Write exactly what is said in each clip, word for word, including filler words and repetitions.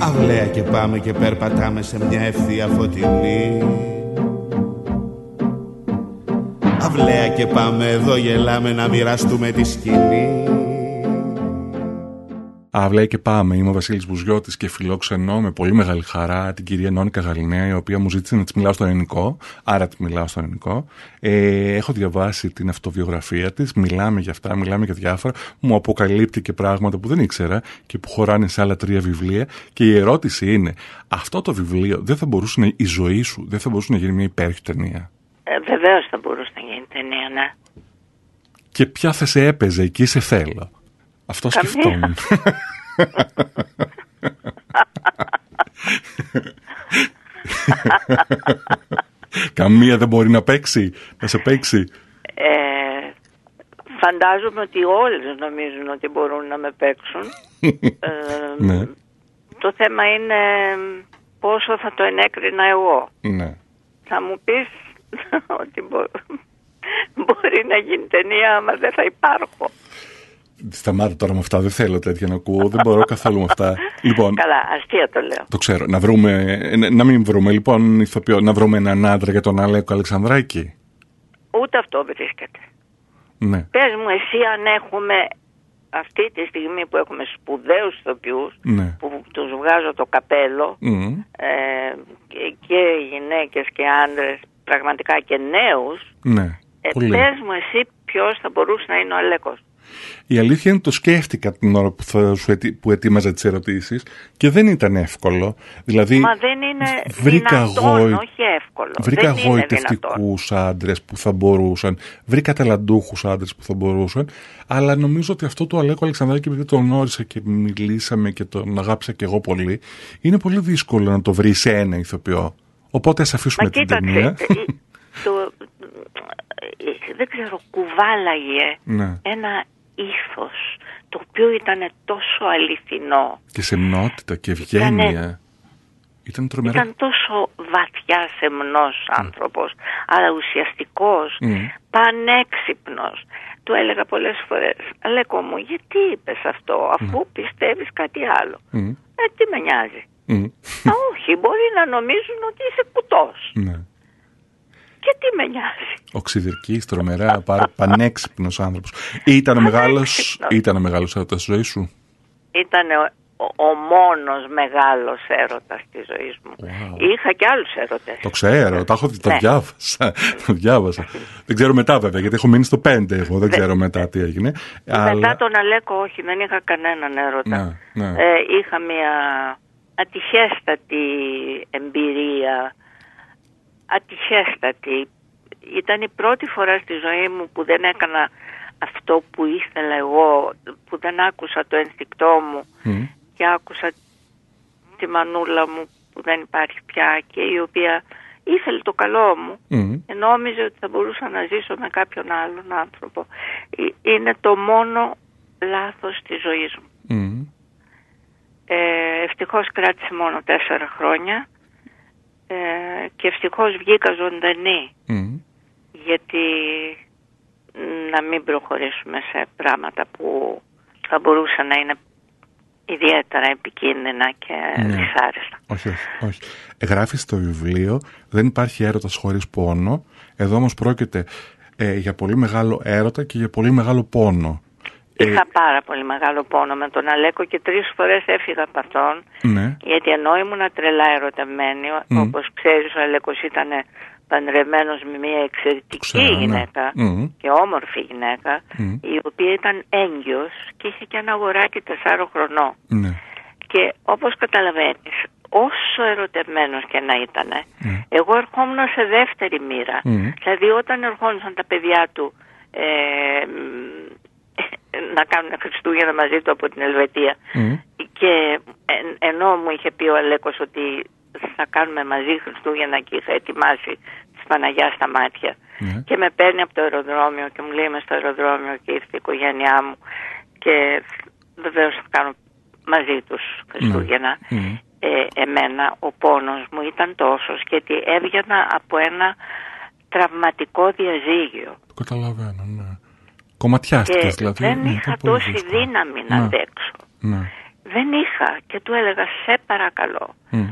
Αυλαία και πάμε και περπατάμε σε μια ευθεία φωτεινή. Αυλαία και πάμε εδώ γελάμε να μοιραστούμε τη σκηνή. Αυλαία και πάμε. Είμαι ο Βασίλης Μπουζιώτης και φιλόξενω με πολύ μεγάλη χαρά την κυρία Νόνικα Γαληναία, η οποία μου ζήτησε να της μιλάω στο ελληνικό, άρα τη μιλάω στο ελληνικό. Ε, έχω διαβάσει την αυτοβιογραφία της, μιλάμε για αυτά, μιλάμε για διάφορα. Μου αποκαλύπτει και πράγματα που δεν ήξερα και που χωράνε σε άλλα τρία βιβλία. Και η ερώτηση είναι, αυτό το βιβλίο δεν θα μπορούσε να, η ζωή σου δεν θα μπορούσε να γίνει μια υπέροχη ταινία? Ε, βεβαίως θα μπορούσε να γίνει ταινία, ναι. Και ποια θα σε έπαιζε εκεί, σε θέλω? Αυτό σκεφτόμουν. Καμία δεν μπορεί να παίξει, να σε παίξει? Ε, φαντάζομαι ότι όλες νομίζουν ότι μπορούν να με παίξουν. ε, ναι. Το θέμα είναι πόσο θα το ενέκρινα εγώ. Ναι. Θα μου πεις ότι μπο... μπορεί να γίνει ταινία, αλλά δεν θα υπάρχω. Σταμάτα τώρα με αυτά, δεν θέλω τέτοια να ακούω, δεν μπορώ καθόλου με αυτά. Λοιπόν, καλά, αστεία το λέω. Το ξέρω. Να, βρούμε, να μην βρούμε λοιπόν ηθοποιό, να βρούμε έναν άντρα για τον Αλέκο Αλεξανδράκη. Ούτε αυτό βρίσκεται. Ναι. Πες μου εσύ αν έχουμε αυτή τη στιγμή που έχουμε σπουδαίους ηθοποιούς, ναι, που τους βγάζω το καπέλο, mm. ε, και, και γυναίκες και άντρες, πραγματικά και νέους, ναι, ε, πες μου εσύ ποιος θα μπορούσε να είναι ο Αλέκος. Η αλήθεια είναι ότι το σκέφτηκα την ώρα που, θα σου ετι... που ετοίμαζα τις ερωτήσεις και δεν ήταν εύκολο. Δηλαδή, μα δεν είναι βρήκα δυνατόν, γοη... όχι εύκολο. Βρήκα γοητευτικούς άντρες που θα μπορούσαν, βρήκα ταλαντούχους άντρες που θα μπορούσαν, αλλά νομίζω ότι αυτό το Αλέκο Αλεξανδράκη, επειδή τον γνώρισα και μιλήσαμε και τον αγάπησα και εγώ πολύ, είναι πολύ δύσκολο να το βρει σε ένα ηθοποιό. Οπότε ας αφήσουμε μα την κοίταξε, ταινία. το, δεν ξέρω, κουβάλαγε ναι. ένα ήθος το οποίο ήταν τόσο αληθινό και σεμνότητα και ευγένεια. Ήτανε, ήταν τρομερά. Ήταν τόσο βαθιά σεμνός άνθρωπος, mm. αλλά ουσιαστικός, mm. πανέξυπνος. Του έλεγα πολλές φορές, Αλέκο μου, γιατί είπες αυτό αφού mm. πιστεύεις κάτι άλλο? Mm. Ε, τι με νοιάζει? Mm. Α, όχι, μπορεί να νομίζουν ότι είσαι κουτός. Ναι. Και τι με νοιάζει? Οξυδερκής, τρομερά, παρα, πανέξυπνος άνθρωπος. Ήταν ο μεγάλος, ήταν ο μεγάλος έρωτας της ζωής σου? Ήταν ο, ο, ο μόνος μεγάλος έρωτας της ζωής μου. Wow. Είχα και άλλους έρωτες. Το ξέρω, τα, έχω, ναι. τα διάβασα. τα διάβασα. Δεν ξέρω μετά βέβαια, γιατί έχω μείνει στο πέντε εγώ, δεν ξέρω μετά τι έγινε. Μετά αλλά... τον Αλέκο όχι, δεν είχα κανέναν έρωτα. Ναι, ναι. Ε, είχα μια ατυχέστατη εμπειρία. Ατυχέστατη. Ήταν η πρώτη φορά στη ζωή μου που δεν έκανα αυτό που ήθελα εγώ, που δεν άκουσα το ένστικτό μου mm. και άκουσα τη μανούλα μου που δεν υπάρχει πια και η οποία ήθελε το καλό μου mm. και νόμιζε ότι θα μπορούσα να ζήσω με κάποιον άλλον άνθρωπο. Είναι το μόνο λάθος της ζωής μου. Mm. Ε, ευτυχώς κράτησε μόνο τέσσερα χρόνια. Ε, και ευτυχώς βγήκα ζωντανή mm. γιατί να μην προχωρήσουμε σε πράγματα που θα μπορούσαν να είναι ιδιαίτερα επικίνδυνα και ναι. δυσάρεστα. Όχι, όχι, όχι. Γράφεις στο βιβλίο δεν υπάρχει έρωτας χωρίς πόνο. Εδώ όμως πρόκειται ε, για πολύ μεγάλο έρωτα και για πολύ μεγάλο πόνο. Είχα πάρα πολύ μεγάλο πόνο με τον Αλέκο και τρεις φορές έφυγα από αυτόν, ναι. γιατί ενώ ήμουν τρελά ερωτευμένη, mm. όπως ξέρεις ο Αλέκος ήταν παντρεμένος με μια εξαιρετική Ξέρω, γυναίκα ναι. mm. και όμορφη γυναίκα, mm. η οποία ήταν έγκυος και είχε και ένα αγοράκι τεσσάρων χρονών. Mm. Και όπως καταλαβαίνεις, όσο ερωτευμένος και να ήταν, mm. εγώ ερχόμουν σε δεύτερη μοίρα. Mm. Δηλαδή όταν ερχόντουσαν τα παιδιά του ε, να κάνουν Χριστούγεννα μαζί του από την Ελβετία mm. και εν, ενώ μου είχε πει ο Αλέκος ότι θα κάνουμε μαζί Χριστούγεννα και θα ετοιμάσει της Παναγιάς στα μάτια mm. και με παίρνει από το αεροδρόμιο και μου λέει είμαι στο αεροδρόμιο και ήρθε η οικογένειά μου και βεβαίως θα κάνω μαζί τους Χριστούγεννα mm. Mm. Ε, εμένα ο πόνος μου ήταν τόσος γιατί έβγαινα από ένα τραυματικό διαζύγιο. Το καταλαβαίνω, ναι. Κομματιάστηκες δηλαδή. Δεν ναι, είχα τόση δύναμη να ναι. αντέξω. Ναι. Δεν είχα. πήγα και του έλεγα σε παρακαλώ, mm.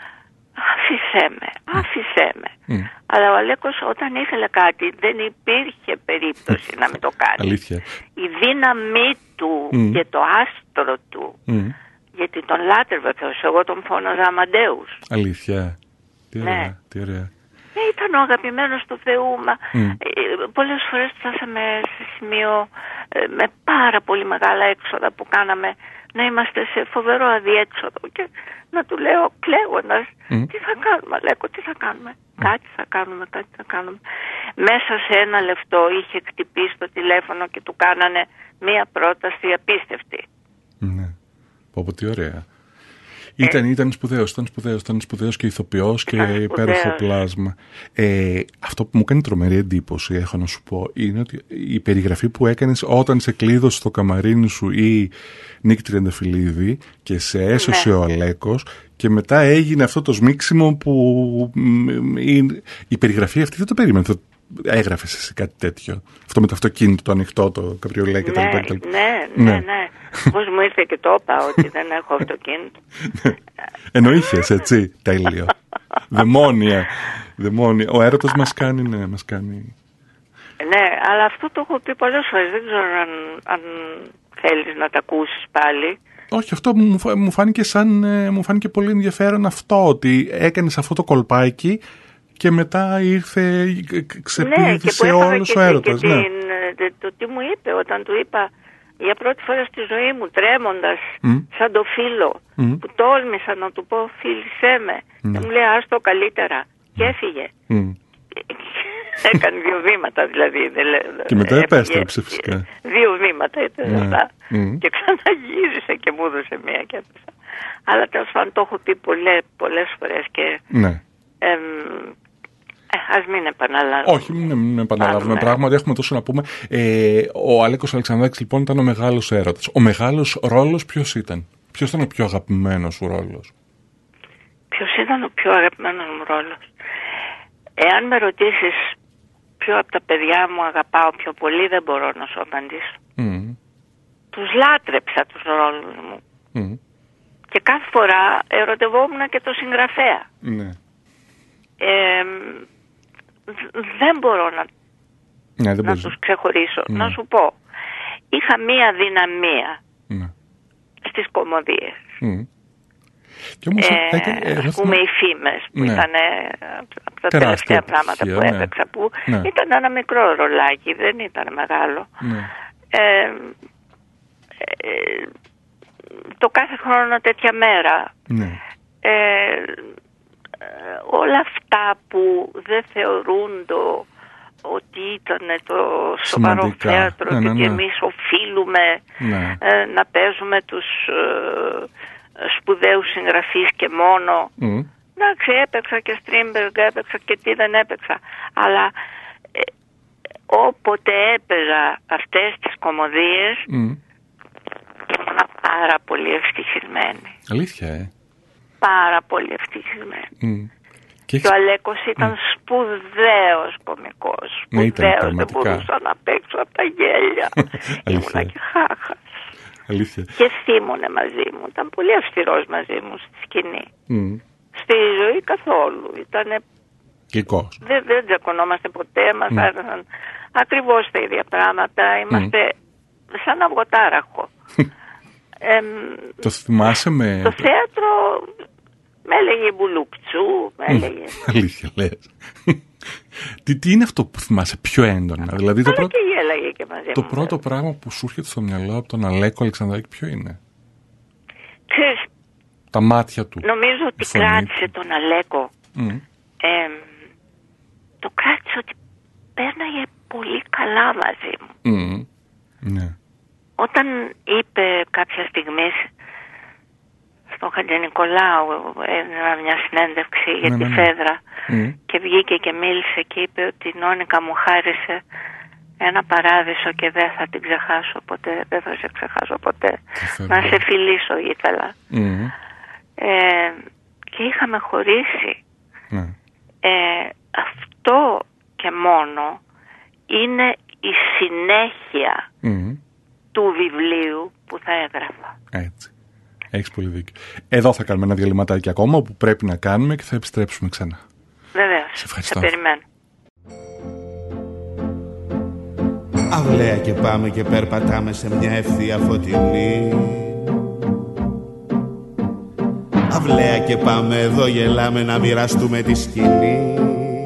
άφησέ με, άφησέ με. Mm. Αλλά ο Αλέκος όταν ήθελε κάτι δεν υπήρχε περίπτωση να μην το κάνει. Αλήθεια. Η δύναμή του mm. και το άστρο του, mm. γιατί τον λάτρευε Θεός, εγώ τον φώναζα Αμαντέους. Αλήθεια. Τι ωραία, ναι. τι ωραία. Ε, ήταν ο αγαπημένος του Θεού, μα mm. ε, πολλές φορές φτάσαμε σε σημείο ε, με πάρα πολύ μεγάλα έξοδα που κάναμε να είμαστε σε φοβερό αδιέξοδο και να του λέω κλαίγοντας mm. τι θα κάνουμε Αλέκο, τι θα κάνουμε, mm. κάτι θα κάνουμε, κάτι θα κάνουμε. Μέσα σε ένα λεπτό είχε χτυπήσει το τηλέφωνο και του κάνανε μία πρόταση απίστευτη. Ναι, πω τι ωραία. Ήταν, ήταν σπουδαίος, ήταν σπουδαίος, ήταν σπουδαίος και ηθοποιός και υπέροχο πλάσμα. Ε, αυτό που μου κάνει τρομερή εντύπωση, έχω να σου πω, είναι ότι η περιγραφή που έκανες όταν σε κλείδωσε στο καμαρίνι σου η Νίκη Τριανταφυλλίδη και σε έσωσε ναι. ο Αλέκος και μετά έγινε αυτό το σμίξιμο που η, η περιγραφή αυτή δεν το περίμενε. Έγραφες εσύ κάτι τέτοιο? Αυτό με το αυτοκίνητο, το ανοιχτό, το καπριολέ και τα λοιπά. Ναι, ναι, ναι, ναι. Πώς μου ήρθε και το είπα ότι δεν έχω αυτοκίνητο. Ενώ είχες, έτσι, τέλειο. Δαιμόνια, δαιμόνια. Ο έρωτας μας κάνει, ναι, μας κάνει. Ναι, αλλά αυτό το έχω πει πολλές φορές. Δεν ξέρω αν, αν θέλεις να τα ακούσεις πάλι. Όχι, αυτό μου φάνηκε σαν, μου φάνηκε πολύ ενδιαφέρον αυτό, ότι έκανες αυτό το κολπάκι και μετά ήρθε, ξεπήδησε ναι, όλος ο έρωτας. Και ναι. την, το τι μου είπε όταν του είπα για πρώτη φορά στη ζωή μου, τρέμοντας mm. σαν το φίλο, mm. που τόλμησα να του πω φίλησέ με, mm. και μου λέει άστο καλύτερα, και έφυγε. Mm. Έκανε δύο βήματα δηλαδή. Και μετά επέστρεψε φυσικά. Δύο βήματα ήταν αυτά. Mm. Και ξαναγύρισε και μου έδωσε μία και έπεσα. Αλλά τέλος πάντων το έχω πει πολλές, πολλές φορές και... Ναι. Εμ, Ε, ας μην επαναλάβουμε. Όχι, μην επαναλάβουμε. Πράγματι, έχουμε τόσο να πούμε. Ε, ο Αλέκος Αλεξανδράκης λοιπόν ήταν ο μεγάλος έρωτας. Ο μεγάλος ρόλος ποιος ήταν? Ποιος ήταν ο πιο αγαπημένος σου ρόλος? Ποιος ήταν ο πιο αγαπημένος μου ρόλος? Εάν με ρωτήσεις ποιο από τα παιδιά μου αγαπάω πιο πολύ, δεν μπορώ να σου απαντήσω. Mm. Τους λάτρεψα τους ρόλους μου. Mm. Και κάθε φορά ερωτευόμουν και το συγγραφέα. Ναι. Ε, δεν μπορώ να, ναι, δεν να τους ξεχωρίσω. Ναι. Να σου πω, είχα μία δυναμία ναι. στις κωμωδίες. Mm. Και όμως, ε, ε, ας πούμε οι φήμες που ναι. ήταν από τα τελευταία πράγματα που ναι. έπαιξα, που ναι. ήταν ένα μικρό ρολάκι, δεν ήταν μεγάλο. Ναι. Ε, ε, το κάθε χρόνο τέτοια μέρα ναι. ε, όλα αυτά που δεν θεωρούν το ότι ήταν το σοβαρό σημαντικά. Θέατρο ναι, ναι, ναι. και εμείς οφείλουμε ναι. ε, να παίζουμε τους ε, σπουδαίους συγγραφείς και μόνο. Mm. Εντάξει, έπαιξα και Στρίνμπεργκ, έπαιξα και τι δεν έπαιξα. Αλλά ε, όποτε έπαιζα αυτές τις κωμωδίες mm. ήμουν πάρα πολύ ευτυχισμένη. Αλήθεια, ε. Πάρα πολύ ευτυχισμένη. Mm. Και, και ο Αλέκος ήταν mm. σπουδαίος κωμικός. Σπουδαίος, ναι, δεν μπορούσα να παίξω από τα γέλια. Ήμουνα και χάχας. Αλήθεια. Και θύμωνε μαζί μου. Ήταν πολύ αυστηρός μαζί μου στη σκηνή. Mm. Στη ζωή καθόλου. Ήτανε... Κλικός. Δεν, δεν τζακωνόμαστε ποτέ. Μας mm. άρεσαν ακριβώς τα ίδια πράγματα. Είμαστε mm. σαν αυγοτάραχο. ε, το θυμάσαι με... Το θέατρο... Με έλεγε μπουλουκτσού, με έλεγε... Αλήθεια λες. τι, τι είναι αυτό που θυμάσαι πιο έντονα? Δηλαδή το, πρώτο... και και μαζί το μου, πρώτο πράγμα που σου έρχεται στο μυαλό από τον Αλέκο Αλεξανδράκη ποιο είναι? Ξέρεις, τα μάτια του. Νομίζω ότι κράτησε τον Αλέκο. Mm. Ε, το κράτησε ότι πέρναγε πολύ καλά μαζί μου. Mm. Ναι. Όταν είπε κάποια στιγμή... στον Χατζηνικολάου έδινα μια συνέντευξη για ναι, τη ναι, Φέδρα mm. και βγήκε και μίλησε και είπε ότι η Νόνικα μου χάρισε ένα παράδεισο και δεν θα την ξεχάσω ποτέ, δεν θα σε ξεχάσω ποτέ, να σε φιλήσω ήθελα. Mm. Ε, και είχαμε χωρίσει. Mm. Ε, αυτό και μόνο είναι η συνέχεια mm. του βιβλίου που θα έγραφα. Έτσι. Έχεις πολύ δίκιο. Εδώ θα κάνουμε ένα διαλυματάκι ακόμα που πρέπει να κάνουμε και θα επιστρέψουμε ξανά. Βεβαίως. Σε ευχαριστώ. Θα περιμένω. Αυλαία και πάμε και περπατάμε σε μια ευθεία φωτεινή. Αυλαία και πάμε εδώ γελάμε να μοιραστούμε τη σκηνή.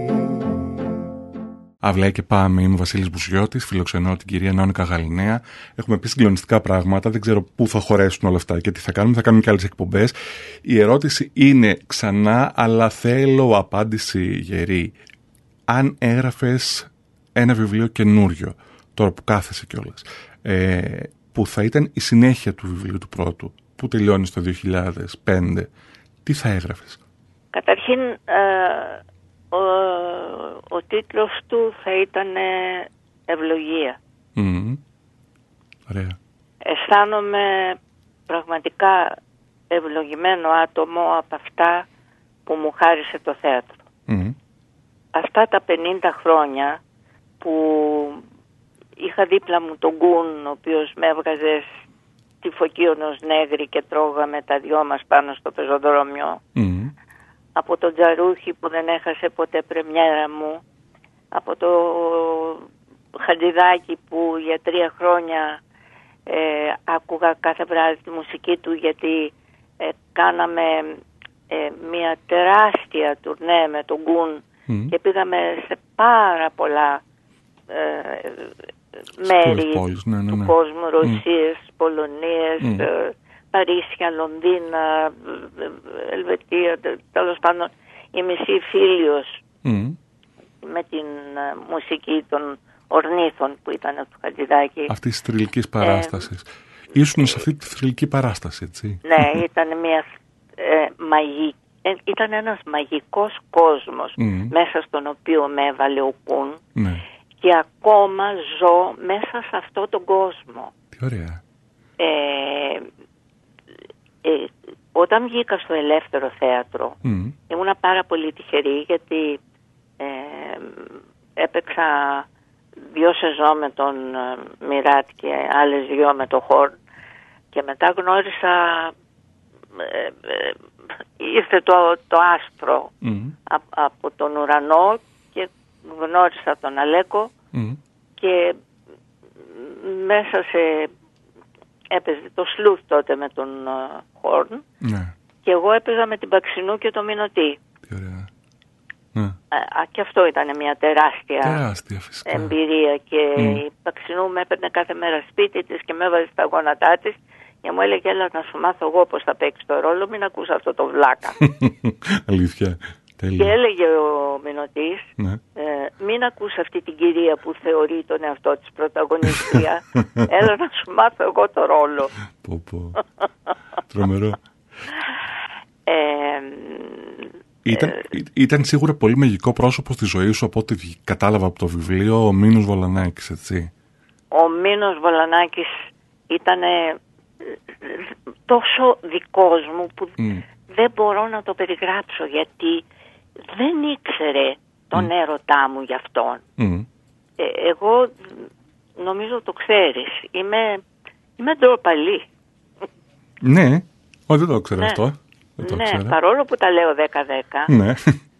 Αυλαία και πάμε, είμαι ο Βασίλης Μπουσιώτης, φιλοξενώ την κυρία Νόνικα Γαλινέα. Έχουμε πει συγκλονιστικά πράγματα, δεν ξέρω πού θα χωρέσουν όλα αυτά και τι θα κάνουμε, θα κάνουμε και άλλες εκπομπές. Η ερώτηση είναι ξανά, αλλά θέλω απάντηση γερή. Αν έγραφες ένα βιβλίο καινούριο, τώρα που κάθεσαι κιόλας, ε, που θα ήταν η συνέχεια του βιβλίου του πρώτου, που τελειώνει στο δύο χιλιάδες πέντε, τι θα έγραφες? Καταρχήν, ε, ο, ο τίτλος του θα ήταν «Ευλογία». Mm. Ωραία. Αισθάνομαι πραγματικά ευλογημένο άτομο από αυτά που μου χάρισε το θέατρο. Mm. Αυτά τα πενήντα χρόνια που είχα δίπλα μου τον Γκουν, ο οποίος με έβγαζε στη Φωκίωνος Νέγρη και τρώγαμε τα δυο μας πάνω στο πεζοδρόμιο. Mm. Από τον Τζαρούχη που δεν έχασε ποτέ πρεμιέρα μου, από το Χατζηδάκη που για τρία χρόνια ε, άκουγα κάθε βράδυ τη μουσική του, γιατί ε, κάναμε ε, μια τεράστια τουρνέ με τον Γκουν mm. και πήγαμε σε πάρα πολλά ε, μέρη πόλεις, ναι, ναι, ναι. του κόσμου, Ρωσίες, mm. Πολωνίες, mm. ε, Παρίσια, Λονδίνα, Ελβετία, τέλος πάντων η μισή Φίλιος mm. με την uh, μουσική των Ορνήθων που ήταν του Χατζηδάκη. Αυτή τη θρυλικής παράστασης. Ε, Ήσουν σε αυτή τη θρυλική παράσταση, έτσι. Ναι, ήταν μια ε, μαγική. Ε, ήταν ένας μαγικός κόσμος mm. μέσα στον οποίο με έβαλε ο Κουν mm. και ακόμα ζω μέσα σε αυτό τον κόσμο. Τι ωραία. Ε, ε, όταν βγήκα στο ελεύθερο θέατρο mm. ήμουνα πάρα πολύ τυχερή, γιατί ε, έπαιξα δύο σεζόν με τον Μιράτ και άλλες δύο με το Χόρν και μετά γνώρισα ε, ε, ήρθε το, το άστρο mm. α, από τον ουρανό και γνώρισα τον Αλέκο mm. και μέσα σε έπαιζε το Σλούθ τότε με τον Χόρν ναι. και εγώ έπαιζα με την Παξινού και το Μινωτή. Τι ωραία. Ναι. Α, και αυτό ήταν μια τεράστια, τεράστια εμπειρία και mm. η Παξινού με έπαιρνε κάθε μέρα σπίτι της και με έβαζε στα γόνατά της και μου έλεγε έλα να σου μάθω εγώ πώς θα παίξεις το ρόλο, μην ακούς αυτό το βλάκα. Αλήθεια. Τέλεια. Και έλεγε ο Μινωτής ναι. ε, μην ακούς αυτή την κυρία που θεωρεί τον εαυτό της πρωταγωνιστρία, έλα να σου μάθω εγώ το ρόλο. Πω πω. Τρομερό. Ε, Ήταν, ε, ήταν σίγουρα πολύ μαγικό πρόσωπο στη ζωή σου, από ό,τι κατάλαβα από το βιβλίο, ο Μίνος Βολανάκης, έτσι. Ο Μίνος Βολανάκης ήταν τόσο δικός μου που mm. δεν μπορώ να το περιγράψω, γιατί δεν ήξερε τον mm. έρωτά μου γι' αυτόν. Mm. Ε, εγώ νομίζω το ξέρεις, είμαι, είμαι ντροπαλή. Ναι, όχι δεν το ξέρω ναι. αυτό. Το ναι, ξέρω. Παρόλο που τα λέω δέκα δέκα. Ναι.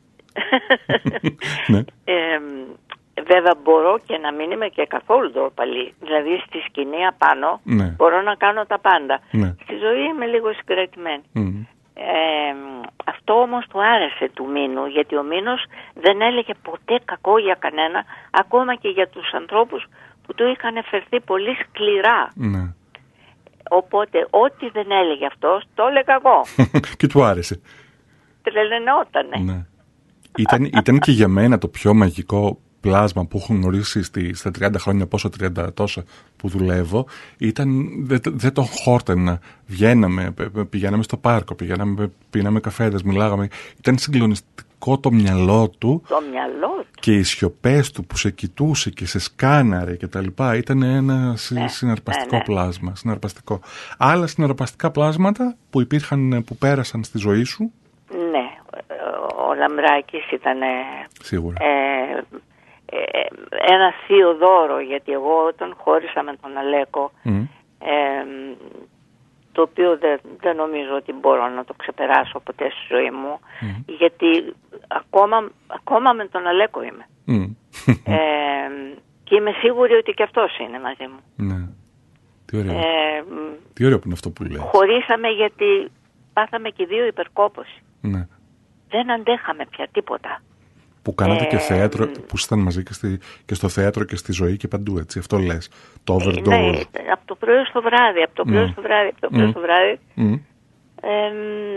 ναι. Ε, βέβαια μπορώ και να μην είμαι και καθόλου ντροπαλή. Δηλαδή στη σκηνή απάνω ναι. μπορώ να κάνω τα πάντα. Ναι. Στη ζωή είμαι λίγο συγκρατημένη. Mm. Ε, αυτό όμως του άρεσε του Μίνου, γιατί ο Μίνος δεν έλεγε ποτέ κακό για κανένα, ακόμα και για τους ανθρώπους που του είχαν φερθεί πολύ σκληρά. Ναι. Οπότε ό,τι δεν έλεγε αυτός το έλεγα εγώ. Και του άρεσε. Τρελαινότανε. Ναι. Ήταν, ήταν και για μένα το πιο μαγικό πλάσμα που έχω γνωρίσει στη, στα τριάντα χρόνια, πόσο τριάντα τόσα που δουλεύω. Ήταν, δεν, δεν τον χόρτενα. Βγαίναμε, πηγαίναμε στο πάρκο, πηγαίναμε, πίναμε καφέδες, μιλάγαμε. Ήταν συγκλονιστικό το μυαλό του. Το μυαλό του. Και οι σιωπές του που σε κοιτούσε και σε σκάναρε και τα λοιπά. Ήταν ένα ναι, συναρπαστικό ναι, ναι. πλάσμα. Συναρπαστικό. Άλλα συναρπαστικά πλάσματα που υπήρχαν, που πέρασαν στη ζωή σου. Ναι. Ο Λαμπράκης ήταν σίγουρα. Ε, ε, ένα θείο δώρο, γιατί εγώ όταν χώρισα με τον Αλέκο mm. ε, το οποίο δεν, δεν νομίζω ότι μπορώ να το ξεπεράσω ποτέ στη ζωή μου, mm. γιατί ακόμα, ακόμα με τον Αλέκο είμαι. Mm. ε, και είμαι σίγουρη ότι και αυτός είναι μαζί μου. Ναι. Τι ωραίο. Ε, Τι ωραίο που είναι αυτό που λέει. Χωρίσαμε γιατί πάθαμε και δύο υπερκόπωση. Ναι. Δεν αντέχαμε πια τίποτα. Που κάνατε ε, και θέατρο, που ήσταν μαζί και, στη, και στο θέατρο και στη ζωή και παντού, έτσι, αυτό λες, το overdose. Ναι, από το πρωί στο βράδυ, από το πρωί mm. στο βράδυ, από το πρωί mm. στο βράδυ. Mm. Ε,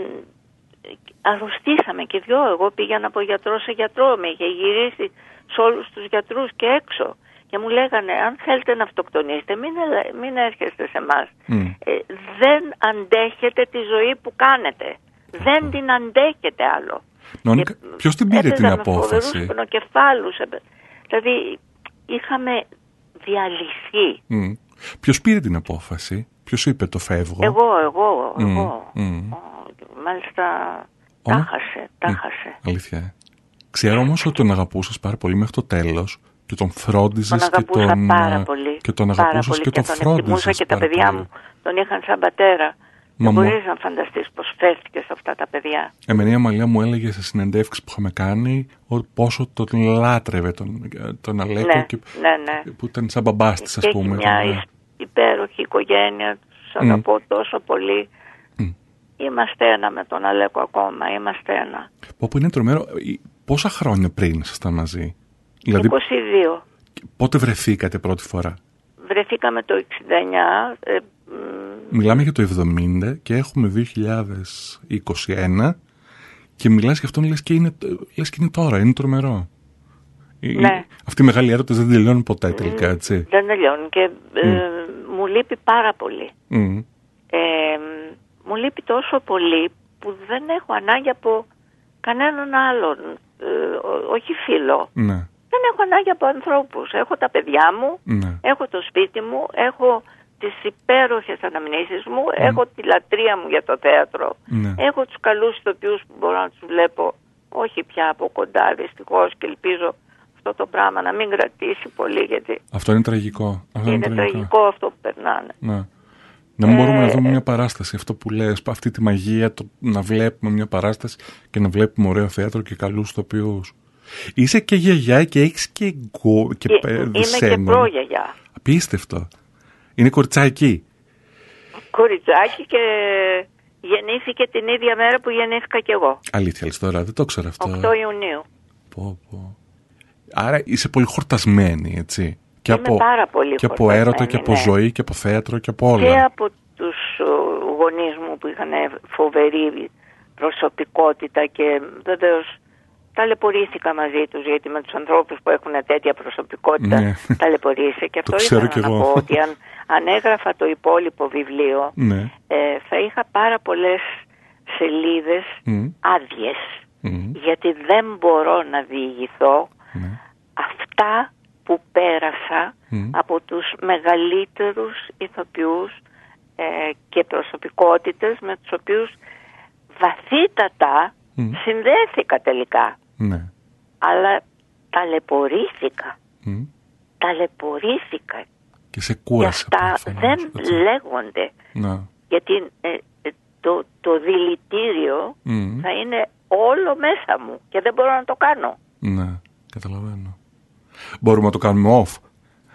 αρρωστήσαμε και δυο, εγώ πήγαινα από γιατρό σε γιατρό, με είχε γυρίσει σε όλους τους γιατρούς και έξω. Και μου λέγανε, αν θέλετε να αυτοκτονήσετε, μην, μην έρχεστε σε εμάς. Mm. Ε, δεν αντέχετε τη ζωή που κάνετε. Mm. Δεν την αντέχετε άλλο. Νόνικα, ποιος την πήρε την απόφαση? Με πονοκεφάλους. Δηλαδή, είχαμε διαλυθεί. Mm. Ποιος πήρε την απόφαση? Ποιος είπε το φεύγω? Εγώ, εγώ, mm. εγώ. Mm. Μάλιστα, τα χάσε, τα χάσε. Αλήθεια. Ξέρω όμως ότι τον αγαπούσες πάρα πολύ μέχρι το τέλος. Και τον φρόντιζες τον και τον, πάρα πολύ, και τον αγαπούσες και, και τον φρόντιζες και τα παιδιά πολύ. Μου τον είχαν σαν πατέρα. Μα δεν μπορείς να φανταστείς πως φέρθηκες αυτά τα παιδιά. Εμένα η Αμαλία μου έλεγε σε συνεντεύξεις που είχαμε κάνει πόσο τον λάτρευε τον, τον Αλέκο ναι, και ναι, ναι. που ήταν σαν μπαμπάς της, ας πούμε. Και μια ναι. υπέροχη οικογένεια, τους αγαπώ mm. τόσο πολύ. Mm. Είμαστε ένα με τον Αλέκο ακόμα, είμαστε ένα. Που είναι τρομερό. Πόσα χρόνια πριν ήσασταν μαζί? Δηλαδή, είκοσι δύο. Πότε βρεθήκατε πρώτη φορά? Βρεθήκαμε το εξήντα εννιά. Ε, Μιλάμε για το εβδομήντα και έχουμε δύο χιλιάδες είκοσι ένα και μιλάς για αυτόν λες και είναι, λες και είναι τώρα, είναι τρομερό. Ναι. Αυτοί οι μεγάλοι έρωτες δεν τελειώνουν ποτέ τελικά, έτσι. Δεν τελειώνουν και ε, mm. μου λείπει πάρα πολύ. Mm. Ε, μου λείπει τόσο πολύ που δεν έχω ανάγκη από κανέναν άλλον, ε, όχι φίλο. Ναι. Δεν έχω ανάγκη από ανθρώπους. Έχω τα παιδιά μου, ναι. έχω το σπίτι μου, έχω τις υπέροχες αναμνήσεις μου, mm. έχω τη λατρεία μου για το θέατρο, ναι. έχω τους καλούς ηθοποιούς που μπορώ να τους βλέπω, όχι πια από κοντά δυστυχώς, και ελπίζω αυτό το πράγμα να μην κρατήσει πολύ, γιατί αυτό είναι τραγικό. Αυτό είναι, είναι τραγικό. τραγικό αυτό που περνάνε. Ναι. Να μην ε, μπορούμε να δούμε μια παράσταση, αυτό που λες, αυτή τη μαγεία, το, να βλέπουμε μια παράσταση και να βλέπουμε ωραίο θέατρο και καλούς ηθοποιούς. Είσαι και γιαγιά και έχεις και γκο και ε, είμαι και προγιαγιά. Απίστευτο. Είναι κοριτσάκι. Κοριτσάκι και γεννήθηκε την ίδια μέρα που γεννήθηκα κι εγώ. Αλήθεια, λες τώρα, δεν το ξέρω αυτό. οκτώ Ιουνίου. Πω, πω. Άρα είσαι πολύ χορτασμένη, έτσι. Και είμαι από, πάρα πολύ και από έρωτα και από ναι. ζωή και από θέατρο και από όλα. Και από τους γονείς μου που είχαν φοβερή προσωπικότητα και βεβαίως ταλαιπωρήθηκα μαζί τους, γιατί με τους ανθρώπους που έχουν τέτοια προσωπικότητα ναι. ταλαιπωρήσει. Και αυτό ήθελα να εγώ. πω ότι αν, αν έγραφα το υπόλοιπο βιβλίο ναι. ε, θα είχα πάρα πολλές σελίδες mm. άδειες mm. γιατί δεν μπορώ να διηγηθώ ναι. αυτά που πέρασα mm. από τους μεγαλύτερους ηθοποιούς ε, και προσωπικότητες με τους οποίους βαθύτατα mm. συνδέθηκα τελικά. Ναι. Αλλά ταλαιπωρήθηκα. Mm. Ταλαιπωρήθηκα. Και σε κούρασε. Και αυτά δεν έτσι. λέγονται. Να. Γιατί ε, ε, το, το δηλητήριο mm. θα είναι όλο μέσα μου και δεν μπορώ να το κάνω. Ναι, καταλαβαίνω. Μπορούμε να το κάνουμε off.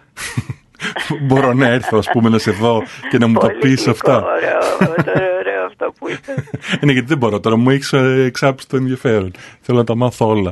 Μπορώ να έρθω, ας πούμε, να σε δω και να μου το πεις αυτά. Ωραίο, ωραίο, ωραίο αυτό που είπες. Είναι γιατί δεν μπορώ τώρα, μου έχεις εξάψει το ενδιαφέρον. Θέλω να τα μάθω όλα.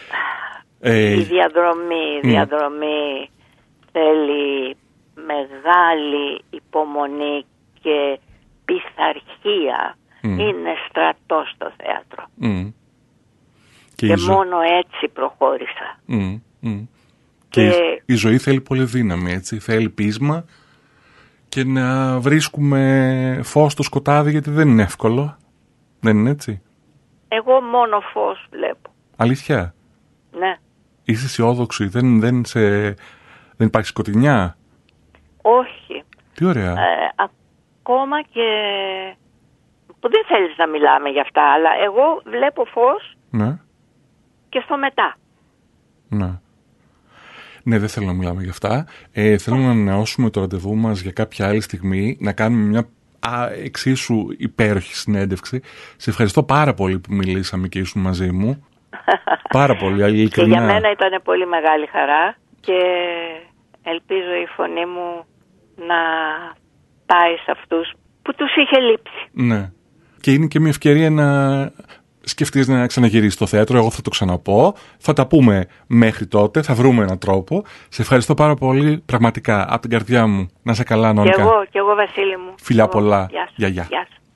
Ε, η διαδρομή, η διαδρομή mm. θέλει μεγάλη υπομονή και πειθαρχία. Mm. Είναι στρατό στο θέατρο. Mm. Και, και ζω... μόνο έτσι προχώρησα. Mm. Mm. Και, και η ζωή θέλει πολύ δύναμη, έτσι. Θέλει πείσμα και να βρίσκουμε φως στο σκοτάδι, γιατί δεν είναι εύκολο. Δεν είναι έτσι? Εγώ μόνο φως βλέπω. Αλήθεια? Ναι. Είσαι αισιόδοξη? Δεν, δεν, σε... δεν υπάρχει σκοτεινιά? Όχι. Τι ωραία. Ε, ακόμα και που δεν θέλεις να μιλάμε για αυτά, αλλά εγώ βλέπω φως ναι. και στο μετά. Ναι. Ναι, δεν θέλω να μιλάμε για αυτά. Ε, θέλω να ανανεώσουμε το ραντεβού μας για κάποια άλλη στιγμή, να κάνουμε μια α, εξίσου υπέροχη συνέντευξη. Σε ευχαριστώ πάρα πολύ που μιλήσαμε και ήσουν μαζί μου. Πάρα πολύ, ειλικρινά. Και για μένα ήταν πολύ μεγάλη χαρά και ελπίζω η φωνή μου να πάει σε αυτούς που τους είχε λείψει. Ναι. Και είναι και μια ευκαιρία να σκεφτείς να ξαναγυρίσεις στο θέατρο. Εγώ θα το ξαναπώ. Θα τα πούμε μέχρι τότε. Θα βρούμε έναν τρόπο. Σε ευχαριστώ πάρα πολύ, πραγματικά, από την καρδιά μου. Να είσαι καλά, Νόνικα. Και εγώ, και εγώ, Βασίλη μου. Φιλιά πολλά. Γεια σου. Γεια, γεια. Γεια σου.